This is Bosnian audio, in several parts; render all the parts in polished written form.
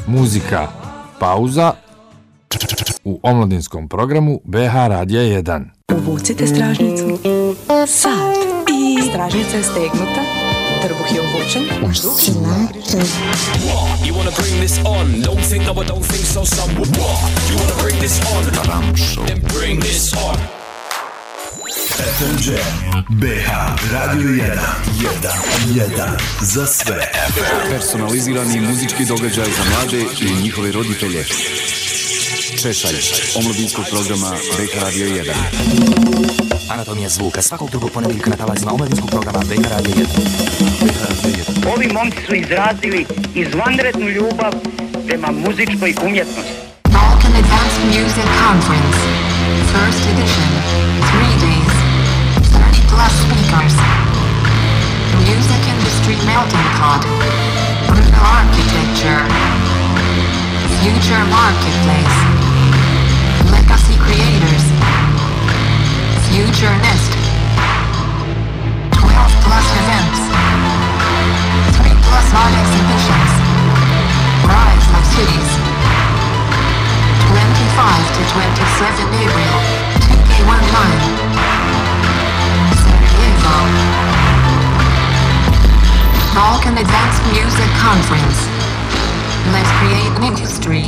Muzika, pauza u omladinskom programu BH Radija 1. Uvucite stražnicu, sad i stražnica je stegnuta, trbuh je uvučen, You wanna bring this on? Don't think no, I don't think so. Some you wanna bring this on? Then bring this on. FMJ BH Radio 1 za sve. Personalizirani muzički događaj za mlade i njihove roditelje. Češalj omladinskog programa BH Radio 1. Anatomija zvuka svakog drugog ponedjeljka na talasima omladinskog programa BH Radio 1. Ovi momci su izrazili izvanrednu ljubav prema muzičkoj umjetnosti. Balkan Advanced Music Conference, first edition, 3 days, 30 plus speakers. Music industry melting pot, brutal architecture, future marketplace, legacy creators, future-nist, 12 plus events, 3 plus art exhibitions, rise of cities, 25 to 27 April, 2K19, Sarajevo. Balkan Advanced Music Conference. Let's create an industry.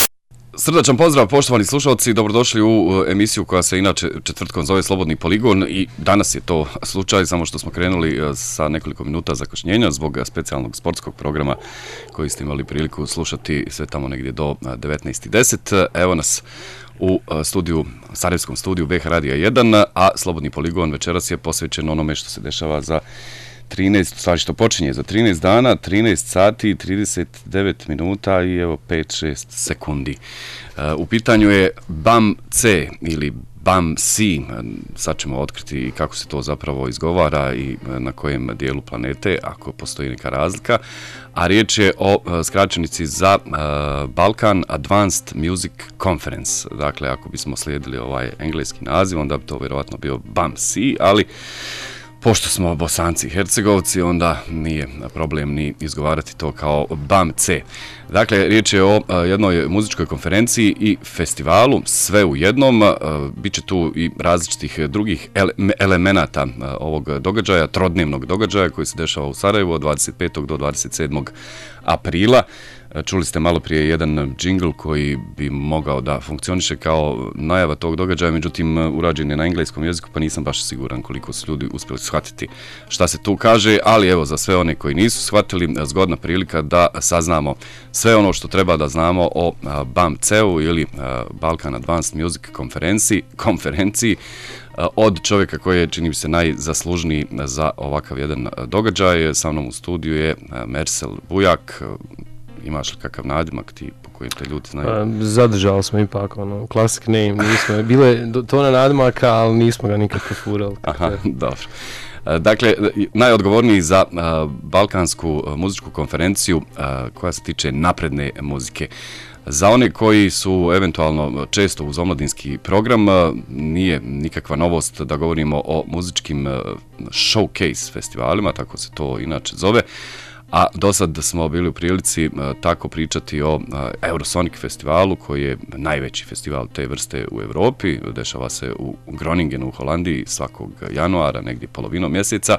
Srdačan pozdrav poštovani slušalci, dobrodošli u emisiju koja se inače četvrtkom zove Slobodni poligon i danas je to slučaj, samo što smo krenuli sa nekoliko minuta zakašnjenja zbog specijalnog sportskog programa koji ste imali priliku slušati sve tamo negdje do 19:10. Evo nas u Sarajevskom studiju BH Radija 1, a Slobodni poligon večeras je posvećen onome što se dešava za 13, stvari što počinje za 13 dana, 13 sati, 39 minuta i evo 5-6 sekundi. U pitanju je BAM-C ili BAM-C, sad ćemo otkriti kako se to zapravo izgovara i na kojem dijelu planete, ako postoji neka razlika, a riječ je o skraćenici za Balkan Advanced Music Conference. Dakle, ako bismo slijedili ovaj engleski naziv, onda bi to vjerovatno bio BAM-C, ali pošto smo Bosanci i Hercegovci, onda nije problem ni izgovarati to kao BAM-C. Dakle, riječ je o jednoj muzičkoj konferenciji i festivalu, sve u jednom. Biće tu i različitih drugih elemenata ovog događaja, trodnevnog događaja koji se dešava u Sarajevu od 25. do 27. aprila. Čuli ste malo prije jedan džingl koji bi mogao da funkcioniše kao najava tog događaja, međutim urađen je na engleskom jeziku pa nisam baš siguran koliko su ljudi uspjeli shvatiti šta se tu kaže, ali evo za sve one koji nisu shvatili, zgodna prilika da saznamo sve ono što treba da znamo o BAM-C-u ili Balkan Advanced Music konferenciji od čovjeka koji je, čini mi se, najzaslužniji za ovakav jedan događaj. Sa mnom u studiju je Mersel Bujak. Imaš li kakav nadimak ti po kojem te ljudi znaju? Zadržali smo ipak classic name, nismo, bile tona nadimaka, ali nismo ga nikad profurali. Aha, dobro. Dakle, najodgovorniji za balkansku muzičku konferenciju koja se tiče napredne muzike. Za one koji su eventualno često uz omladinski program, nije nikakva novost da govorimo o muzičkim showcase festivalima, tako se to inače zove. A do sad smo bili u prilici tako pričati o Eurosonic festivalu koji je najveći festival te vrste u Europi. Dešava se u Groningenu u Holandiji svakog januara, negdje polovinom mjeseca.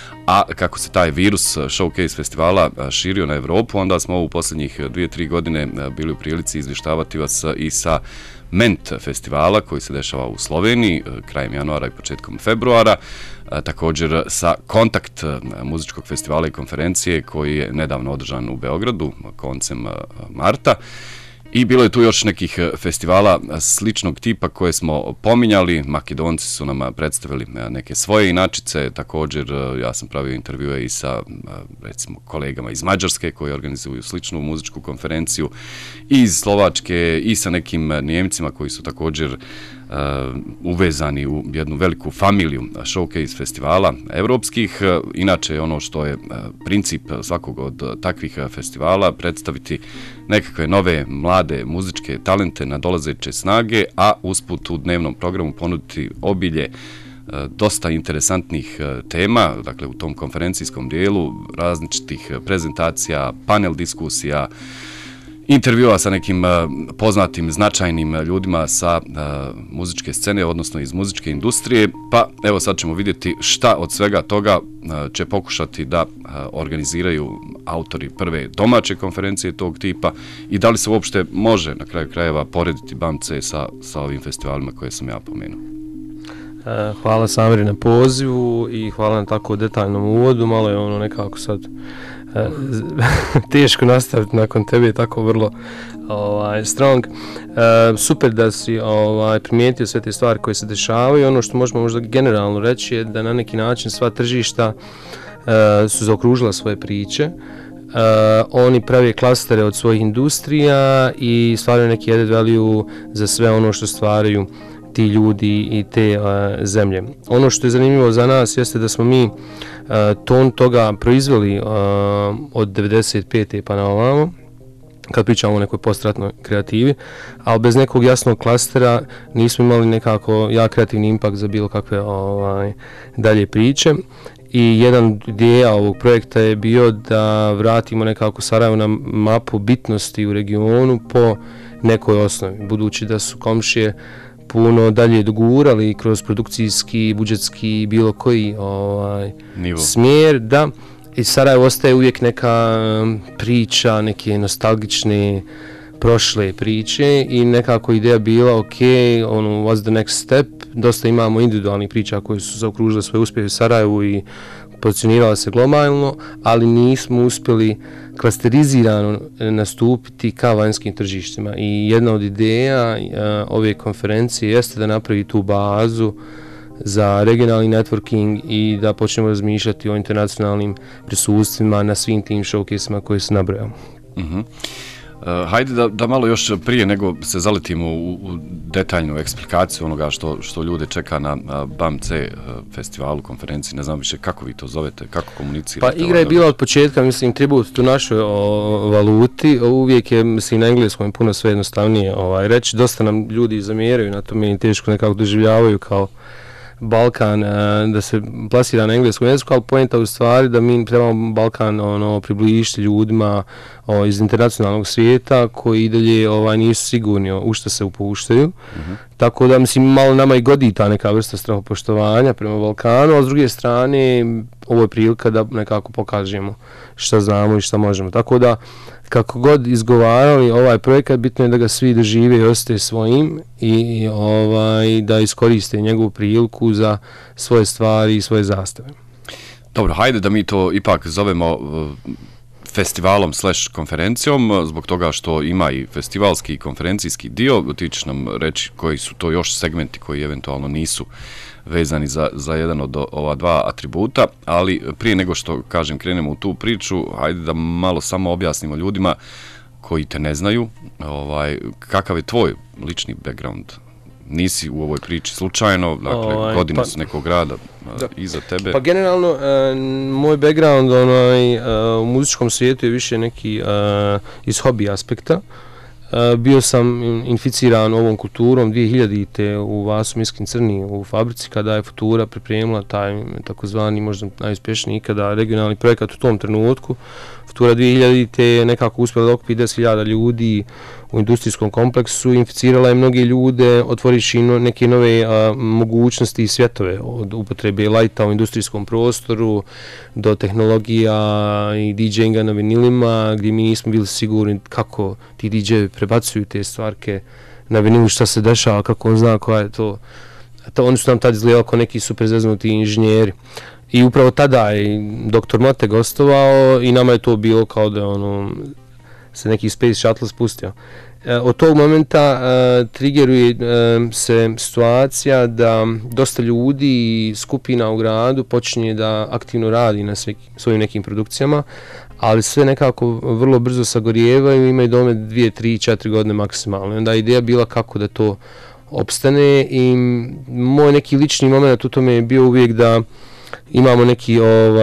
A kako se taj virus showcase festivala širio na Europu, onda smo u posljednjih 2-3 godine bili u prilici izvještavati vas i sa Ment festivala koji se dešava u Sloveniji krajem januara i početkom februara. Također sa Kontakt muzičkog festivala i konferencije koji je nedavno održan u Beogradu koncem marta. I bilo je tu još nekih festivala sličnog tipa koje smo pominjali. Makedonci su nam predstavili neke svoje inačice. Također ja sam pravio intervjue i sa recimo kolegama iz Mađarske koji organizuju sličnu muzičku konferenciju, i iz Slovačke i sa nekim Njemcima koji su također uvezani u jednu veliku familiju showcase festivala evropskih. Inače, ono što je princip svakog od takvih festivala, predstaviti nekakve nove mlade muzičke talente na dolazeće snage, a usput u dnevnom programu ponuditi obilje dosta interesantnih tema, dakle u tom konferencijskom dijelu različitih prezentacija, panel diskusija intervjua sa nekim poznatim, značajnim ljudima sa muzičke scene, odnosno iz muzičke industrije, pa evo sad ćemo vidjeti šta od svega toga će pokušati da organiziraju autori prve domaće konferencije tog tipa i da li se uopšte može na kraju krajeva porediti BAMC sa ovim festivalima koje sam ja pomenuo. Hvala Samiri na pozivu i hvala na tako detaljnom uvodu, malo je ono nekako sad teško nastaviti nakon tebe, tako vrlo strong. Super da si primijetio sve te stvari koje se dešavaju. Ono što možemo možda generalno reći je da na neki način sva tržišta su zaokružila svoje priče. Oni prave klastere od svojih industrija i stvaraju neki added value za sve ono što stvaraju ti ljudi i te zemlje. Ono što je zanimljivo za nas jeste da smo mi ton toga proizveli od 95. pa na ovamo, kad pričamo o nekoj postratnoj kreativi, ali bez nekog jasnog klastera nismo imali nekako jak kreativni impakt za bilo kakve dalje priče. I jedan ideja ovog projekta je bio da vratimo nekako Sarajevo na mapu bitnosti u regionu po nekoj osnovi, budući da su komšije puno dalje dogurali kroz produkcijski, budžetski, bilo koji smjer, da i Sarajevo ostaje uvijek neka priča, neke nostalgične prošle priče i nekako ideja bila what's the next step, dosta imamo individualnih priča koje su zaokružile svoje uspjehe u Sarajevu i pozicionirala se globalno, ali nismo uspjeli klasterizirano nastupiti ka vanjskim tržištima i jedna od ideja ove konferencije jeste da napravi tu bazu za regionalni networking i da počnemo razmišljati o internacionalnim prisutstvima na svim tim showcase-ima koje se nabrojamo. Hajde da malo još prije nego se zaletimo u detaljnu eksplikaciju onoga što ljude čeka na BAMC festivalu, konferenciji, ne znam više kako vi to zovete, kako komunicirate. Pa igra je bila od početka, mislim, tribut u našoj valuti, uvijek je, mislim, na engleskom puno sve jednostavnije reći, dosta nam ljudi zamjeraju na to, meni teško nekako doživljavaju kao Balkan, da se plasira na engleskom jeziku, ali poenta u stvari da mi trebamo Balkan približiti ljudima iz internacionalnog svijeta koji i dalje nisu sigurni u što se upuštaju. Tako da, mislim, malo nama i godi ta neka vrsta strahopoštovanja prema Balkanu, a s druge strane ovo je prilika da nekako pokažemo šta znamo i šta možemo. Tako da, kako god izgovarali ovaj projekat, bitno je da ga svi dožive i ostaje svojim i da iskoriste njegovu priliku za svoje stvari i svoje zastave. Dobro, hajde da mi to ipak zovemo festivalom / konferencijom, zbog toga što ima i festivalski i konferencijski dio. Ti ćeš nam reći koji su to još segmenti koji eventualno nisu vezani za jedan od ova dva atributa, ali prije nego što, kažem, krenemo u tu priču, hajde da malo samo objasnimo ljudima koji te ne znaju, kakav je tvoj lični background. Nisi u ovoj priči slučajno, dakle, godine su nekog rada iza tebe. Pa generalno, moj background u muzičkom svijetu je više neki iz hobi aspekta. Bio sam inficiran ovom kulturom 2000-te u Vasu Miskin Crni u fabrici kada je Futura pripremila taj takozvani možda najuspješniji ikada regionalni projekat u tom trenutku. Futura 2000-te je nekako uspjela da okupi 10.000 ljudi u industrijskom kompleksu, inficirala je mnoge ljude, otvoriši neke nove mogućnosti i svjetove od upotrebe lighta u industrijskom prostoru do tehnologija i DJinga na vinilima gdje mi nismo bili sigurni kako ti DJ-evi prebacuju te stvarke na vinilu, šta se dešava, kako on zna koja je to. Oni su nam tad izgledali kao neki super zeznuti inženjeri. I upravo tada je dr. Mote gostovao i nama je to bilo kao da se neki Space Shuttle spustio. Od tog momenta triggeruje se situacija da dosta ljudi i skupina u gradu počinje da aktivno radi na svojim nekim produkcijama, ali sve nekako vrlo brzo sagorijevaju i imaju dome 2, 3, 4 godine maksimalno. Onda je ideja bila kako da to opstane i moj neki lični moment u tome je bio uvijek da imamo neki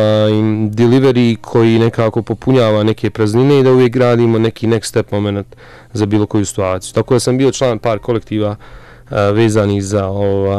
delivery koji nekako popunjava neke praznine i da uvijek gradimo neki next step moment za bilo koju situaciju. Tako da sam bio član par kolektiva vezanih za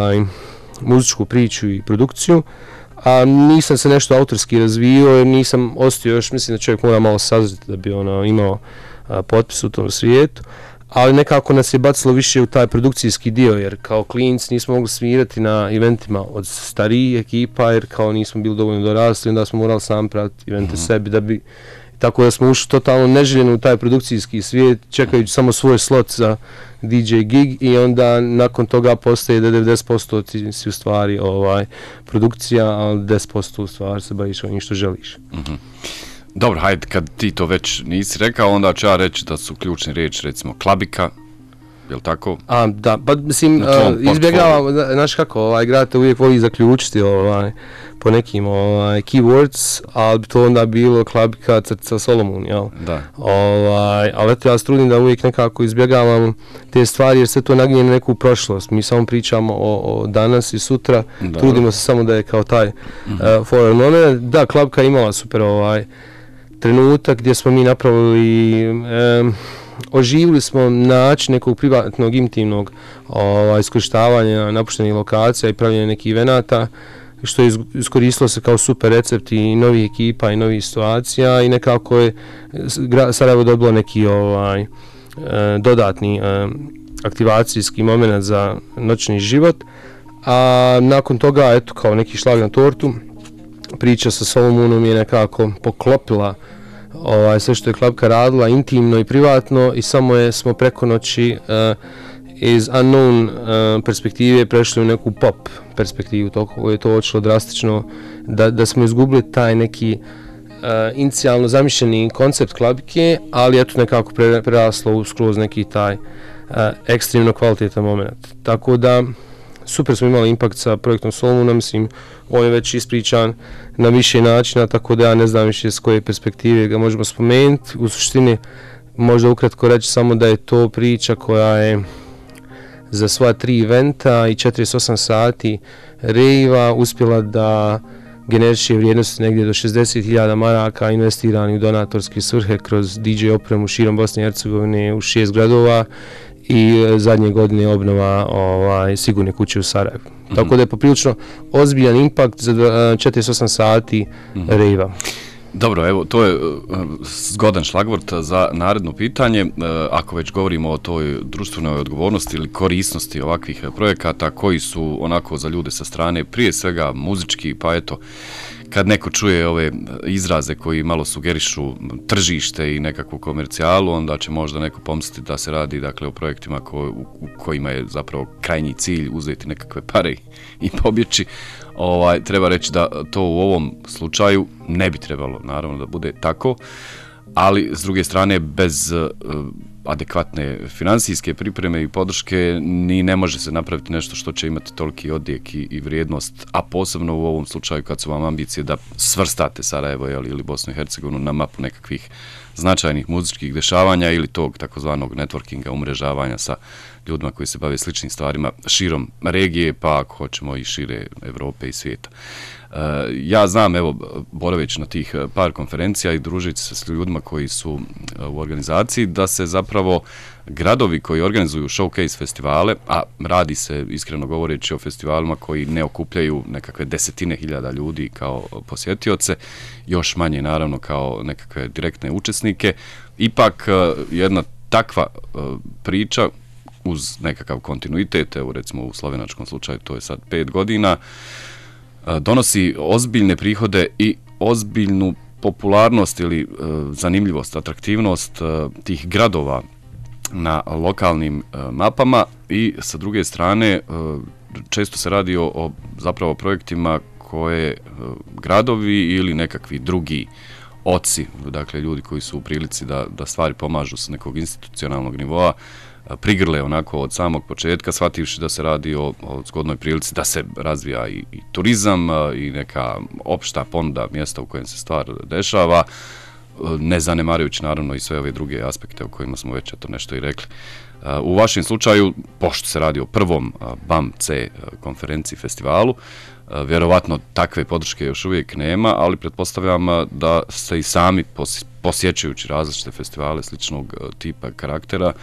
muzičku priču i produkciju, a nisam se nešto autorski razvio jer nisam ostio još, mislim da čovjek mora malo sazriti da bi imao potpis u tom svijetu, ali nekako nas je bacilo više u taj produkcijski dio, jer kao klinci nismo mogli svirati na eventima od starijih ekipa, jer kao nismo bili dovoljno dorasli, onda smo morali sami praviti evente sebi, da bi, tako da smo ušli totalno neželjeno u taj produkcijski svijet, čekajući samo svoj slot za DJ gig, i onda nakon toga postaje da 90% ti si u stvari produkcija, a 10% u stvari se baviš onim što želiš. Dobro, hajde, kad ti to već nisi rekao, onda ću ja reći da su ključne riječi, recimo, klabika, je li tako? Da, pa mislim, izbjegavam, znaš kako, grad te uvijek voli zaključiti po nekim keywords, ali bi to onda bilo klabika crtica Solomon, jel? Da. Ali eto, ja se trudim da uvijek nekako izbjegavam te stvari, jer se to naginje na neku prošlost. Mi samo pričamo o danas i sutra, trudimo se samo da je kao taj foreign moment. Da, klabika imala super trenutak gdje smo mi napravili, oživili smo način nekog privatnog, intimnog iskorištavanja napuštenih lokacija i pravljenja nekih evenata, što je iskoristilo se kao super recept i novih ekipa i novih situacija, i nekako je Sarajevo dobilo neki dodatni aktivacijski moment za noćni život, a nakon toga, eto, kao neki šlag na tortu, priča sa Solomonom je nekako poklopila sve što je klabika radila intimno i privatno, i samo smo preko noći iz unknown perspektive prešli u neku pop perspektivu. Toliko je to odšlo drastično da smo izgubili taj neki inicijalno zamišljeni koncept klabike, ali eto nekako preraslo skroz neki taj ekstremno kvalitetan moment. Tako da super smo imali impakt sa projektom Solomona, mislim, on je već ispričan na više načina, tako da ja ne znam više s koje perspektive ga možemo spomenuti. U suštini, možda ukratko reći samo da je to priča koja je za sva 3 eventa i 48 sati rejva uspjela da generiše vrijednosti negdje do 60.000 maraka investirani u donatorske svrhe kroz DJ opremu širom Bosne i Hercegovine u 6 gradova, i zadnje godine obnova sigurne kuće u Sarajevu. Tako da je poprilično ozbiljan impakt za 48 sati rejva. Dobro, evo, to je zgodan šlagvort za naredno pitanje. Ako već govorimo o toj društvenoj odgovornosti ili korisnosti ovakvih projekata koji su onako za ljude sa strane, prije svega muzički, pa eto, kad neko čuje ove izraze koji malo sugerišu tržište i nekakvu komercijalu, onda će možda neko pomisliti da se radi, dakle, o projektima u kojima je zapravo krajnji cilj uzeti nekakve pare i pobjeći. Treba reći da to u ovom slučaju ne bi trebalo, naravno, da bude tako, ali s druge strane bez adekvatne financijske pripreme i podrške ni ne može se napraviti nešto što će imati toliki odjek i vrijednost, a posebno u ovom slučaju kad su vam ambicije da svrstate Sarajevo ili Bosnu i Hercegovinu na mapu nekakvih značajnih muzičkih dešavanja ili tog takozvanog networkinga, umrežavanja sa ljudima koji se bave sličnim stvarima širom regije, pa ako hoćemo i šire Evrope i svijeta. Ja znam, evo, boraveći na tih par konferencija i družeći se s ljudima koji su u organizaciji, da se zapravo gradovi koji organizuju showcase festivale, a radi se, iskreno govoreći, o festivalima koji ne okupljaju nekakve desetine hiljada ljudi kao posjetioce, još manje naravno kao nekakve direktne učesnike, ipak jedna takva priča uz nekakav kontinuitet, evo recimo u slovenačkom slučaju to je sad 5 godina, donosi ozbiljne prihode i ozbiljnu popularnost ili zanimljivost, atraktivnost tih gradova na lokalnim mapama, i sa druge strane često se radi o zapravo projektima koje gradovi ili nekakvi drugi oci, dakle ljudi koji su u prilici da stvari pomažu s nekog institucionalnog nivoa, prigrle onako od samog početka, shvativši da se radi o zgodnoj prilici da se razvija i turizam i neka opšta ponuda mjesta u kojem se stvar dešava, ne zanemarujući naravno i sve ove druge aspekte o kojima smo već nešto i rekli. U vašem slučaju, pošto se radi o prvom BAM-C konferenciji festivalu, vjerovatno takve podrške još uvijek nema, ali pretpostavljam da ste i sami posjećujući različite festivale sličnog tipa karaktera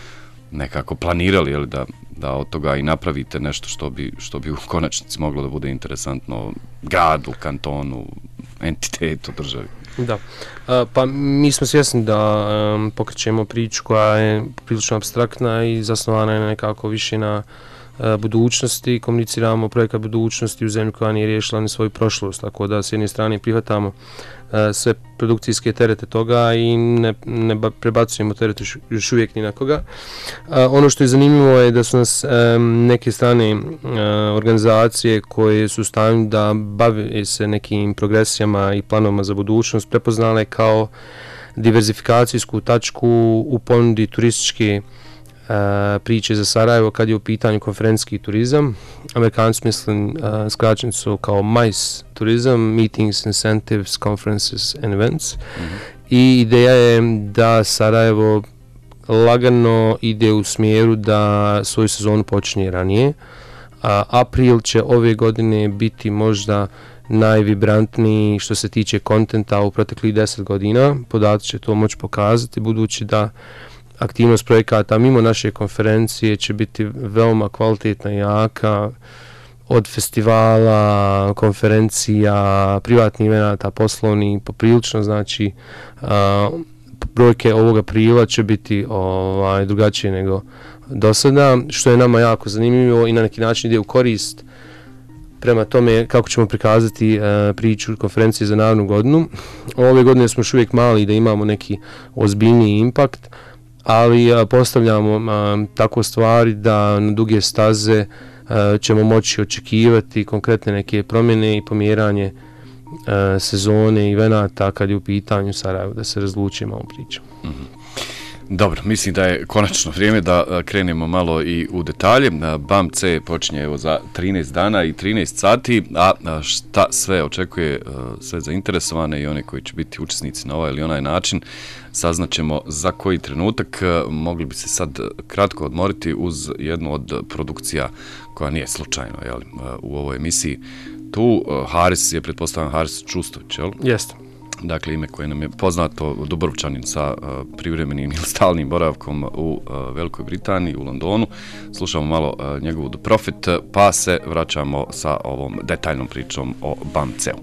nekako planirali, jel, da od toga i napravite nešto što bi u konačnici moglo da bude interesantno gradu, kantonu, entitetu, državi. Da, pa mi smo svjesni da pokrećemo priču koja je prilično apstraktna i zasnovana je nekako više na budućnosti, komuniciramo projekat budućnosti u zemlji koja nije riješila ni svoju prošlost, tako da s jedne strane prihvatamo sve produkcijske terete toga i ne prebacujemo terete još uvijek ni na koga. Ono što je zanimljivo je da su nas neke strane organizacije koje su u stanju da bave se nekim progresijama i planovima za budućnost prepoznale kao diverzifikacijsku tačku u ponudi turističke priče za Sarajevo kad je u pitanju konferencijski turizam. Amerikanci misle skraćenicu kao MICE turizam, Meetings, Incentives, Conferences and Events. I ideja je da Sarajevo lagano ide u smjeru da svoju sezonu počinje ranije. April će ove godine biti možda najvibrantniji što se tiče kontenta u proteklih 10 godina. Podaci će to moći pokazati, budući da aktivnost projekata mimo naše konferencije će biti veoma kvalitetna i jaka, od festivala, konferencija, privatnih evenata, poslovnih, poprilično, znači brojke ovog aprila će biti drugačije nego do sada, što je nama jako zanimljivo i na neki način ide u korist prema tome kako ćemo prikazati priču konferencije za narednu godinu. Ove godine smo još uvijek mali da imamo neki ozbiljniji impakt, ali postavljamo tako stvari da na duge staze ćemo moći očekivati konkretne neke promjene i pomjeranje sezone i evenata kad je u pitanju Sarajevo, da se razlučimo ovom pričom. Dobro, mislim da je konačno vrijeme da krenemo malo i u detalje. BAM-C počinje evo za 13 dana i 13 sati, a šta sve očekuje sve zainteresovane i one koji će biti učesnici na ovaj ili onaj način, saznaćemo za koji trenutak. Mogli bi se sad kratko odmoriti uz jednu od produkcija koja nije slučajno, jel, u ovoj emisiji. Tu Haris je, pretpostavljam, Haris Čustović, jel? Jeste. Dakle, ime koje nam je poznato, Dubrovčanin sa privremenim ili stalnim boravkom u Velikoj Britaniji, u Londonu. Slušamo malo njegovu The Prophet, pa se vraćamo sa ovom detaljnom pričom o BAM-C-u.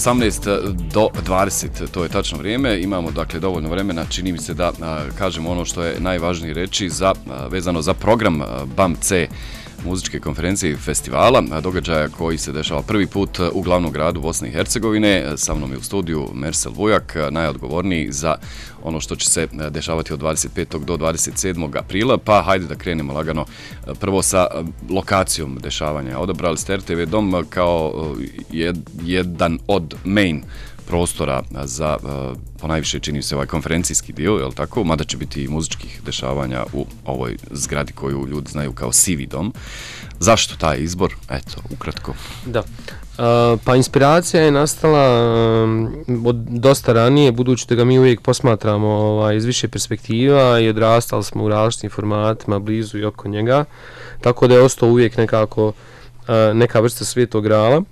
18 do 20, to je tačno vrijeme. Imamo dakle dovoljno vremena, čini mi se da kažemo ono što je najvažnije reći vezano za program BAM-C muzičke konferencije i festivala, događaja koji se dešava prvi put u glavnom gradu Bosne i Hercegovine. Sa mnom je u studiju Mersel Vujak, najodgovorniji za ono što će se dešavati od 25. do 27. aprila, pa hajde da krenemo lagano prvo sa lokacijom dešavanja. Odabrali ste RTV Dom kao jedan od main prostora za ponajviše čini se ovaj konferencijski dio, je li tako? Mada će biti i muzičkih dešavanja u ovoj zgradi koju ljudi znaju kao Sivi dom. Zašto taj izbor? Eto, ukratko. Da. Pa inspiracija je nastala od dosta ranije, budući da ga mi uvijek posmatramo iz više perspektiva i odrastali smo u različitim formatima blizu i oko njega, tako da je ostao uvijek nekako neka vrsta svetog grala.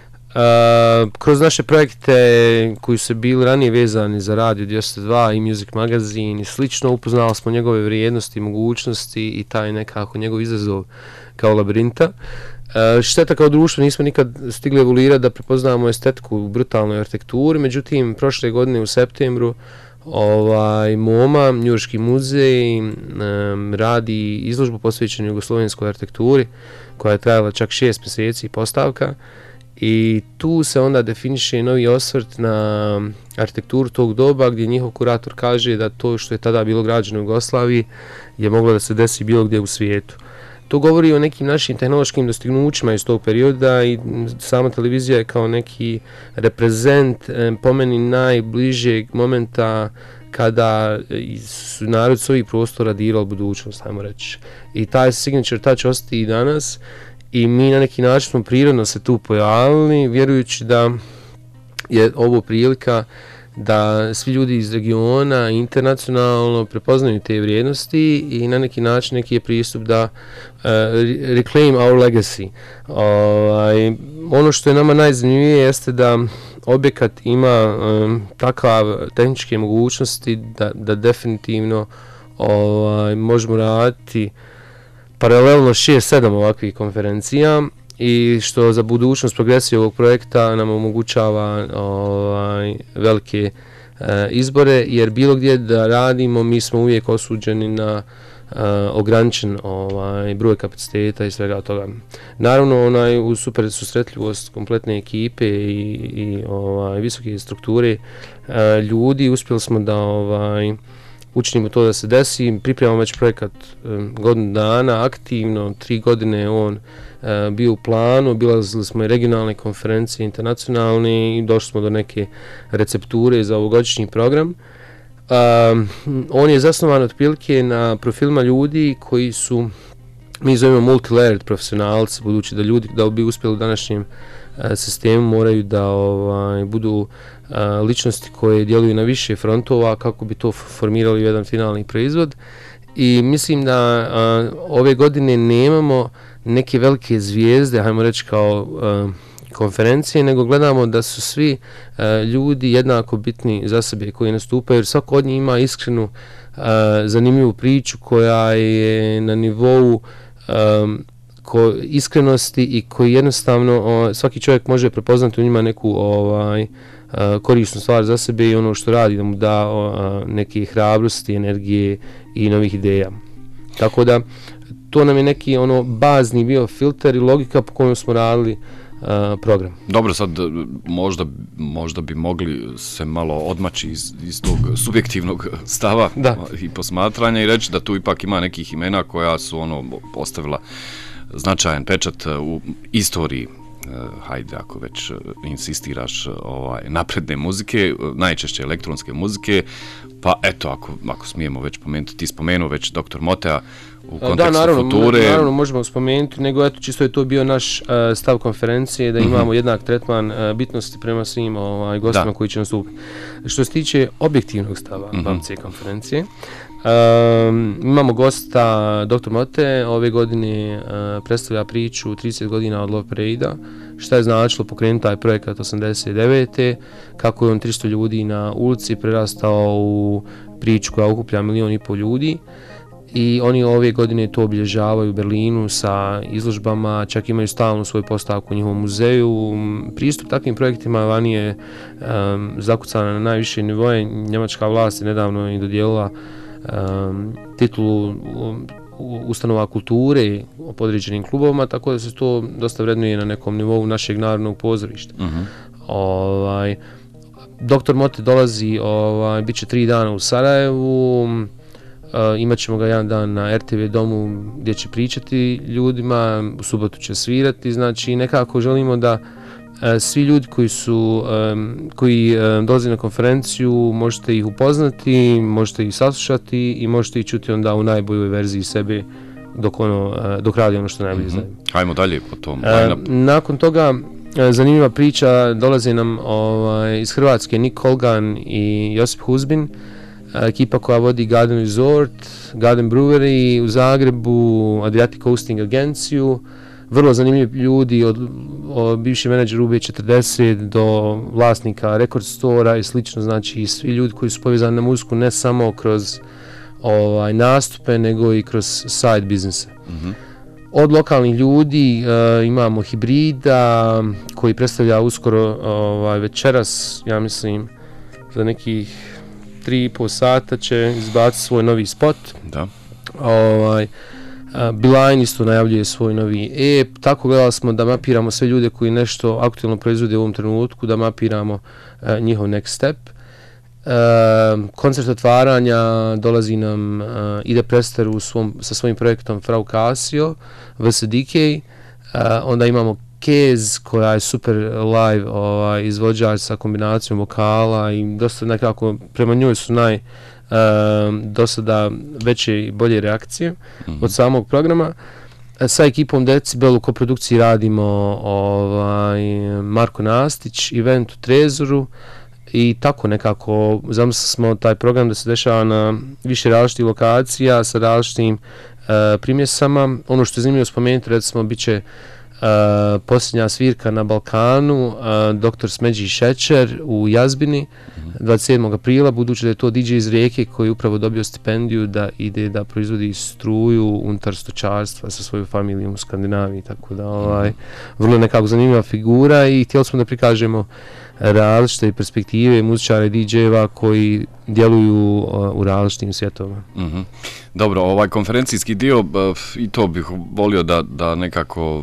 Kroz naše projekte koji su bili ranije vezani za Radio 202 i Music Magazine i slično, upoznali smo njegove vrijednosti, mogućnosti i taj nekako njegov izazov kao labirinta. Šteta kao društvo nismo nikad stigli evoluirati da prepoznamo estetiku u brutalnoj arhitekturi, međutim prošle godine u septembru MoMA, Njujorški muzej, radi izložbu posvećenu jugoslovenskoj arhitekturi koja je trajala čak 6 mjeseci postavka. I tu se onda definiše novi osvrt na arhitekturu tog doba, gdje njihov kurator kaže da to što je tada bilo građeno u Jugoslaviji je moglo da se desi bilo gdje u svijetu. To govori o nekim našim tehnološkim dostignućima iz tog perioda i sama televizija je kao neki reprezent po meni najbližeg momenta kada su narod s ovih prostora dirali budućnost, ajmo reći. I taj signature touch ostaje i danas. I mi na neki način smo prirodno se tu pojavili, vjerujući da je ovo prilika da svi ljudi iz regiona internacionalno prepoznaju te vrijednosti i na neki način neki je pristup da reclaim our legacy. Ono što je nama najzanimljivije jeste da objekat ima takav tehničke mogućnosti da definitivno možemo raditi paralelno 6-7 ovakvih konferencija i što za budućnost progresije ovog projekta nam omogućava velike izbore, jer bilo gdje da radimo mi smo uvijek osuđeni na ograničen broj kapaciteta i svega toga. Naravno, uz super susretljivost kompletne ekipe i visoke strukture ljudi uspjeli smo da učinimo to da se desi. Pripremamo već projekat godinu dana, aktivno, 3 godine on bio u planu, obilazili smo i regionalne konferencije, internacionalne i došli smo do neke recepture za ovogodišnji program. On je zasnovan otprilike na profilima ljudi koji su, mi zovemo multi-layered profesionalci, budući da ljudi da bi uspjeli u današnjem sistemu moraju da budu ličnosti koje djeluju na više frontova kako bi to formirali jedan finalni proizvod. I mislim da ove godine nemamo neke velike zvijezde, hajmo reći kao konferencije, nego gledamo da su svi ljudi jednako bitni za sebe koji nastupaju, jer svako od njih ima iskrenu, zanimljivu priču koja je na nivou iskrenosti i koji jednostavno svaki čovjek može prepoznati u njima neku korisnu stvar za sebe i ono što radi da mu da neke hrabrosti, energije i novih ideja. Tako da to nam je neki bazni bio filter i logika po kojom smo radili program. Dobro, sad možda bi mogli se malo odmaći iz tog subjektivnog stava i posmatranja i reći da tu ipak ima nekih imena koja su postavila značajan pečat u istoriji, hajde ako već insistiraš, napredne muzike, najčešće elektronske muzike, pa eto, ako smijemo već pomenuti, ti spomenuo već Dr. Motea u kontekstu future. Da, naravno možemo spomenuti, nego eto, čisto je to bio naš stav konferencije, da imamo jednak tretman bitnosti prema svim gostima koji će nastupiti. Što se tiče objektivnog stava BAM-C konferencije, imamo gosta Dr. Mote, ove godine predstavlja priču 30 godina od Love Parade-a, šta je značilo pokrenuti taj projekat 89. kako je on 300 ljudi na ulici prerastao u priču koja okuplja 1,5 milijuna ljudi i oni ove godine to obilježavaju u Berlinu sa izložbama, čak imaju stalnu svoju postavku u njihovom muzeju. Pristup takvim projektima vani je zakucana na najviše nivoje. Njemačka vlast je nedavno i dodijelila titulu ustanova kulture o podređenim klubovima, tako da se to dosta vrednuje na nekom nivou našeg narodnog pozorišta. Doktor Mote dolazi, bit će 3 dana u Sarajevu, imat ćemo ga jedan dan na RTV domu gdje će pričati ljudima, u subotu će svirati, znači nekako želimo da svi ljudi koji dolaze na konferenciju možete ih upoznati, možete ih saslušati i možete ih čuti onda u najboljoj verziji sebe dok radi ono što najbolje znaju. Hajmo dalje po tom. Nakon toga zanimljiva priča, dolaze nam iz Hrvatske Nik Kolgan i Josip Huzbin, ekipa koja vodi Garden Resort, Garden Brewery u Zagrebu, Adriatic Hosting agenciju, vrlo zanimljivi ljudi od bivši menadžer UB40 do vlasnika Record Store-a i slično, znači svi ljudi koji su povezani na muziku ne samo kroz nastupe, nego i kroz side biznise. Od lokalnih ljudi imamo Hibrida koji predstavlja uskoro večeras, ja mislim za nekih 3,5 sata će izbaciti svoj novi spot. Da. Beeline isto najavljuje svoj novi EP, tako gledali smo da mapiramo sve ljude koji nešto aktualno proizvode u ovom trenutku, da mapiramo njihov next step. Koncert otvaranja dolazi nam Ide Prester sa svojim projektom Frau Casio, VSDK, onda imamo Kez koja je super live izvođač sa kombinacijom vokala i dosta nekako prema njoj su do sada veće i bolje reakcije od samog programa. Sa ekipom Decibel u koprodukciji radimo Marko Nastić, event u Trezoru i tako nekako zamislili smo taj program da se dešava na više različitih lokacija sa različitim primjesama. Ono što je zanimljivo spomenuti, recimo, bit će posljednja svirka na Balkanu, Dr. Smeđi Šećer u Jazbini 27. aprila, budući da je to DJ iz Rijeke koji je upravo dobio stipendiju da ide da proizvodi struju unutar stočarstva sa svojom familijom u Skandinaviji, tako da vrlo nekako zanimljiva figura i htjeli smo da prikažemo različite perspektive muzičara i DJ-eva koji djeluju u različitim svjetovima. Dobro, ovaj konferencijski dio, i to bih volio da nekako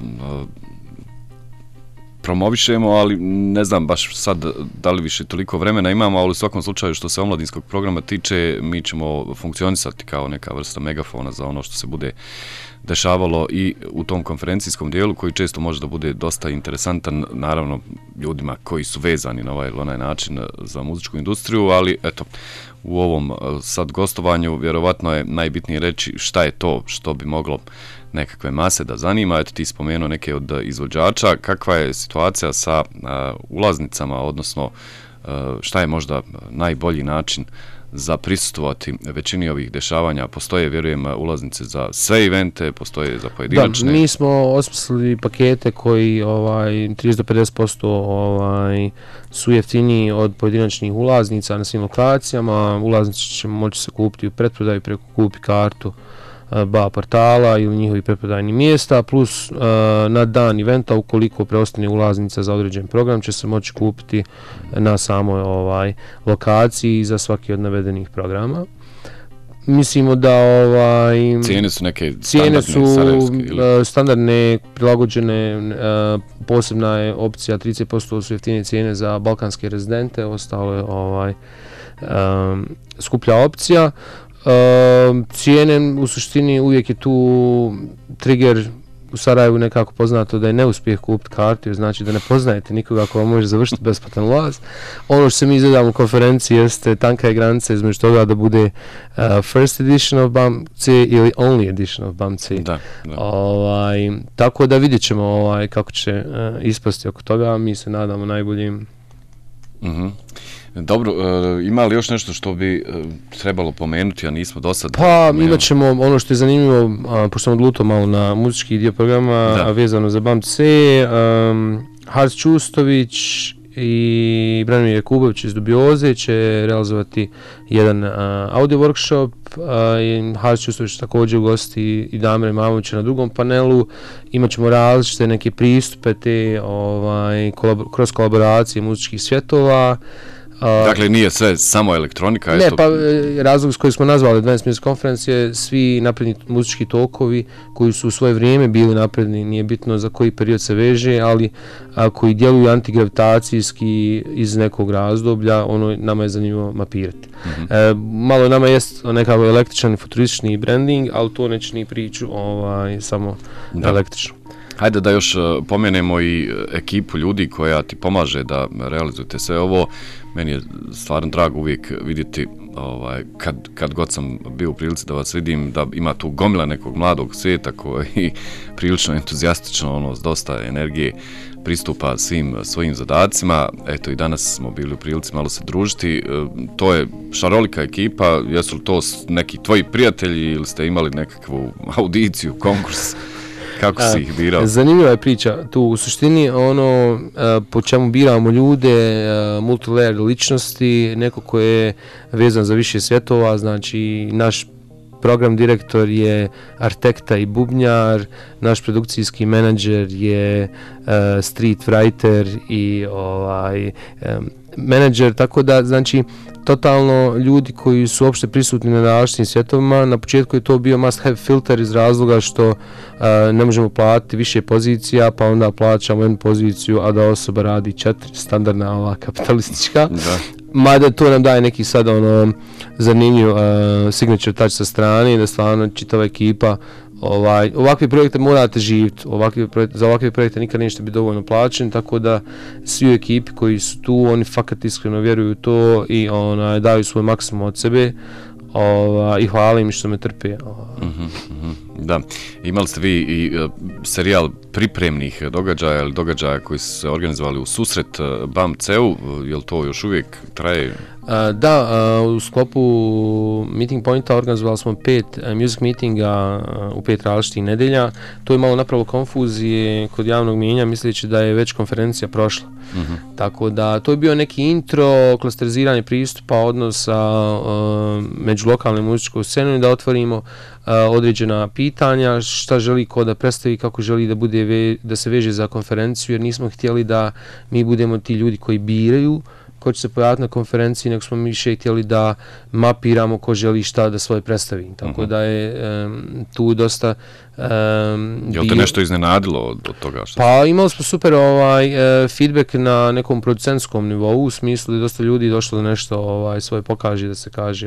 promovišemo, ali ne znam baš sad da li više toliko vremena imamo, ali u svakom slučaju što se omladinskog programa tiče, mi ćemo funkcionisati kao neka vrsta megafona za ono što se bude dešavalo i u tom konferencijskom dijelu koji često može da bude dosta interesantan, naravno ljudima koji su vezani na ovaj ili onaj način za muzičku industriju, ali eto, u ovom sad gostovanju vjerovatno je najbitnije reći šta je to što bi moglo nekakve mase da zanima. Eto, ti spomenuo neke od izvođača, kakva je situacija sa ulaznicama, odnosno šta je možda najbolji način za prisustvovati većini ovih dešavanja. Postoje, vjerujem, ulaznice za sve evente, postoje za pojedinačne. Da, mi smo osmislili pakete koji 30-50% su jeftiniji od pojedinačnih ulaznica na svim lokacijama. Ulaznice će moći se kupiti u pretprodaju preko kupi kartu ba portala ili njihovih preprodajnih mjesta, plus na dan eventa ukoliko preostane ulaznica za određen program će se moći kupiti na samoj lokaciji za svaki od navedenih programa. Mislimo da cijene su neke standardne, prilagođene, posebna je opcija 30% su jeftine cijene za balkanske rezidente, ostalo je skuplja opcija. Cijene u suštini uvijek je tu trigger u Sarajevu nekako poznato da je neuspjeh kupiti kartu, znači da ne poznajete nikoga ko vam može završiti besplatan ulaz. Ono što se mi izgledamo u konferenciji jeste tanka je granica između toga da bude first edition of BAMC ili only edition of BAMC. Tako da vidjet ćemo kako će ispasti oko toga, mi se nadamo najboljim. Dobro, ima li još nešto što bi trebalo pomenuti, a nismo do sad? Pa, imat ćemo ono što je zanimljivo, pošto sam odlutao malo na muzički dio programa, vezano za BAMC, Hars Čustović i Branimir Jakubović iz Dubioze će realizovati jedan audio workshop, Haris Ćustović također ugosti i Damir Imamović na drugom panelu. Imaćemo različite neke pristupe te kroz kolaboracije muzičkih svjetova. Dakle, nije sve samo elektronika? Ne, pa razlog s kojeg smo nazvali Advanced Music Conference je svi napredni muzički tokovi koji su u svoje vrijeme bili napredni, nije bitno za koji period se veže, ali koji djeluju antigravitacijski iz nekog razdoblja, nama je zanimljivo mapirati. Malo nama je nekako električan i futuristični branding, ali to neće ni priču samo električno. Hajde da još pomenemo i ekipu ljudi koja ti pomaže da realizujete sve ovo. Meni je stvarno drago uvijek vidjeti kad god sam bio u prilici da vas vidim, da ima tu gomila nekog mladog svijeta koji prilično entuzijastično, s dosta energije pristupa svim svojim zadacima. Eto, i danas smo bili u prilici malo se družiti. To je šarolika ekipa. Jesu li to neki tvoji prijatelji ili ste imali nekakvu audiciju, konkurs? Kako si ih birao? Zanimljiva je priča. Tu u suštini po čemu biramo ljude, multilayer ličnosti, neko ko je vezan za više svjetova, znači naš program direktor je arhitekta i bubnjar, naš produkcijski menadžer je street writer i menadžer, tako da znači totalno ljudi koji su uopšte prisutni na različitim svjetovima. Na početku je to bio must have filter iz razloga što ne možemo platiti više pozicija, pa onda plaćamo jednu poziciju, a da osoba radi 4, standardna kapitalistička. Da. Mada to nam daje neki sad zanimljiv signature touch sa strane, da stvarno čitava ekipa ovakve projekte morate živjeti, za ovakve projekte nikad nećete biti dovoljno plaćeni, tako da svi u ekipi koji su tu, oni fakat iskreno vjeruju u to i daju svoj maksimum od sebe i hvala im što me trpe. Da, imali ste vi i serijal pripremnih događaja ili događaja koji su se organizovali u susret BAM-CEU, je li to još uvijek traje? Da, u sklopu Meeting Pointa organizovali smo 5 music meetinga u 5 različitih nedelja. To je malo napravilo konfuzije kod javnog mijenja, misleći da je već konferencija prošla. Tako da to je bio neki intro, klasteriziranje pristupa, odnosa među lokalnom muzičkom scenom i da otvorimo određena pitanja, šta želi ko da predstavi, kako želi da bude da se veže za konferenciju, jer nismo htjeli da mi budemo ti ljudi koji biraju ko će se pojaviti na konferenciji, nego smo mi više htjeli da mapiramo ko želi šta da svoje predstavi. Tako da je tu dosta... Je li te nešto iznenadilo od toga? Pa imali smo super feedback na nekom producentskom nivou, u smislu da je dosta ljudi došlo da nešto svoje pokaže, da se kaže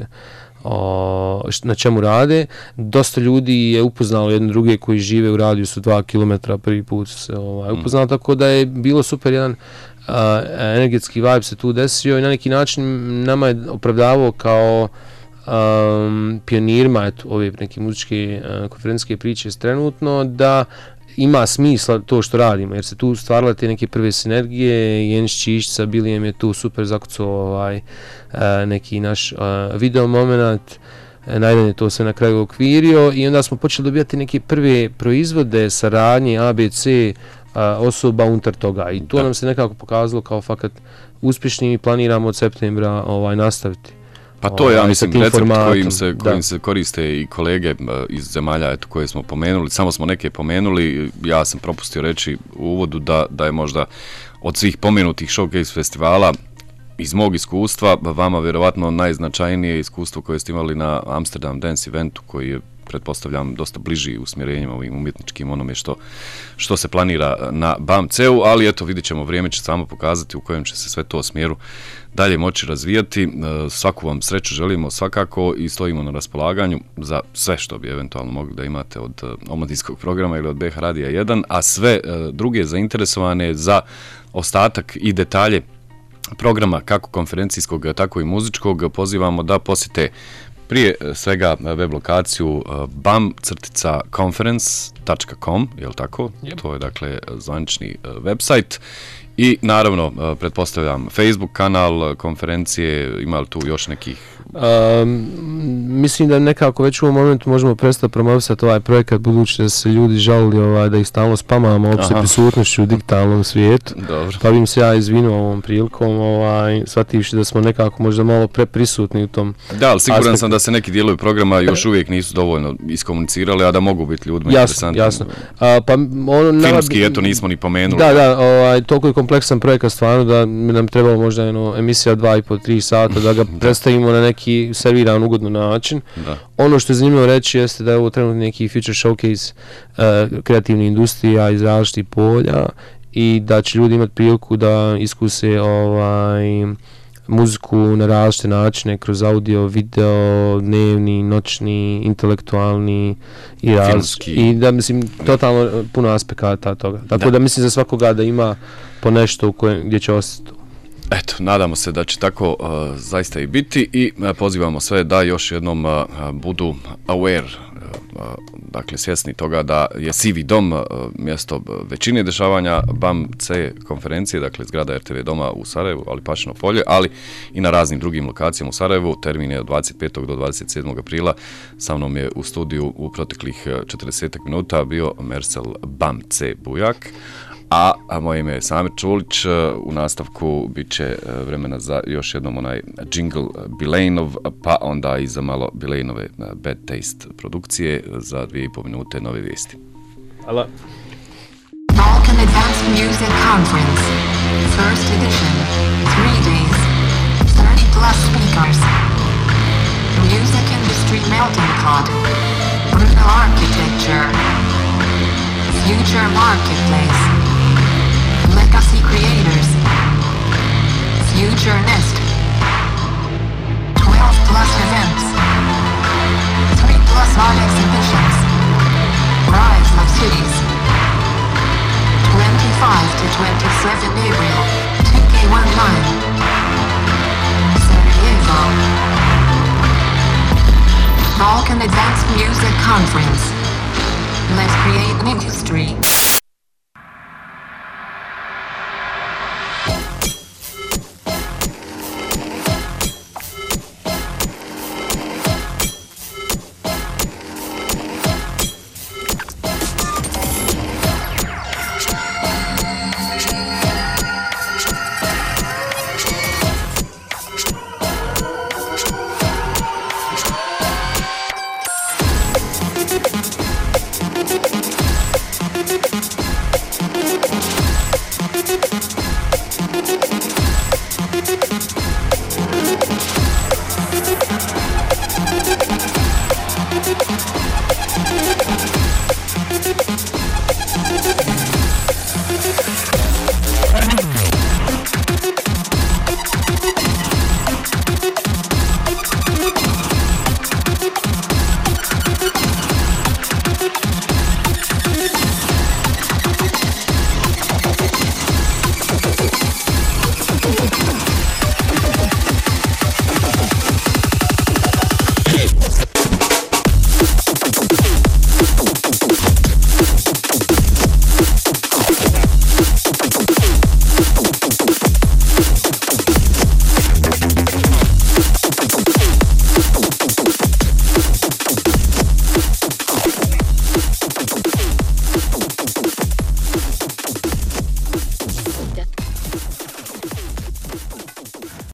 na čemu rade. Dosta ljudi je upoznalo jedne druge koji žive u radijusu 2 km, prvi put se upoznalo, tako da je bilo super jedan energetski vibe se tu desio i na neki način nama je opravdavao kao pionirima ove neke muzičke konferencijske priče trenutno da ima smisla to što radimo, jer se tu stvarale te neke prve sinergije. Jenis Čišić sa Bilijem je tu super zakucao neki naš video moment, Najdan je to sve na kraju okvirio i onda smo počeli dobijati neke prve proizvode, saradnje, ABC osoba unutar toga i to nam se nekako pokazalo kao fakat uspješnim i planiramo od septembra nastaviti. Pa to je, ja mislim, recept kojim se koriste i kolege iz zemalja koje smo pomenuli, samo smo neke pomenuli, ja sam propustio reći u uvodu da je možda od svih pomenutih showcase festivala iz mog iskustva, vama vjerovatno najznačajnije iskustvo koje ste imali na Amsterdam Dance eventu, koji je, pretpostavljam, dosta bliži usmjerenjima ovim umjetničkim onome što se planira na BAM-CEU, ali eto, vidjet ćemo, vrijeme će samo pokazati u kojem će se sve to smjeru dalje moći razvijati. Svaku vam sreću želimo svakako i stojimo na raspolaganju za sve što bi eventualno mogli da imate od omladinskog programa ili od BH Radija 1, a sve druge zainteresovane za ostatak i detalje programa kako konferencijskog, tako i muzičkog pozivamo da posjete prije svega web lokaciju bam-conference.com, je li tako? Yep. To je dakle zvanični website i naravno pretpostavljam Facebook kanal konferencije, ima li tu još nekih Mislim da nekako već u ovom momentu možemo prestati promovisati ovaj projekat, budući da se ljudi žalili da ih stalno spamamo opšte prisutnošću u digitalnom svijetu. Dobro. Pa bi im se ja izvinuo ovom prilikom, shvativši da smo nekako možda malo preprisutni u tom Da, ali siguran aspektu. sam da se neki dijelovi programa još uvijek nisu dovoljno iskomunicirali, a da mogu biti ljudima interesantni. Jasno. Pa filmski, eto, nismo ni pomenuli. Da, toliko je kompleksan projekat stvarno da nam trebalo možda emisija 2,5-3 sata da ga predstavimo na neki serviran, ugodan način. Da. Ono što je zanimljivo reći jeste da je ovo trenutno neki future showcase kreativnih industrija iz različitih polja i da će ljudi imati priliku da iskuse muziku na različite načine kroz audio, video, dnevni, noćni, intelektualni i filmski. I da mislim totalno puno aspekata toga. Tako da mislim za svakoga da ima po nešto gdje će ostati. Eto, nadamo se da će tako zaista i biti i pozivamo sve da još jednom budu aware, dakle svjesni toga da je Sivi dom mjesto većine dešavanja BAM-C konferencije, dakle zgrada RTV doma u Sarajevu, ali Pašino polje, ali i na raznim drugim lokacijama u Sarajevu. Termin je od 25. do 27. aprila. Sa mnom je u studiju u proteklih 40 minuta bio Mersel BAM-C Bujak. A moje ime je Samir Čulić, u nastavku bit će vremena za još jednom onaj jingle Bilaneov, pa onda i za malo Bilaneove Bad Taste produkcije za 2,5 minute nove vijesti. Hvala. Balkan Advanced Music Conference, first edition, 3 days, 30 plus speakers, music industry melting pot, brutal architecture, future marketplace, legacy creators, future nest, 12 plus events, 3 plus art exhibitions, rise of cities, 25 to 27 April, 2K19, Sarajevo, Balkan Advanced Music Conference, let's create an industry.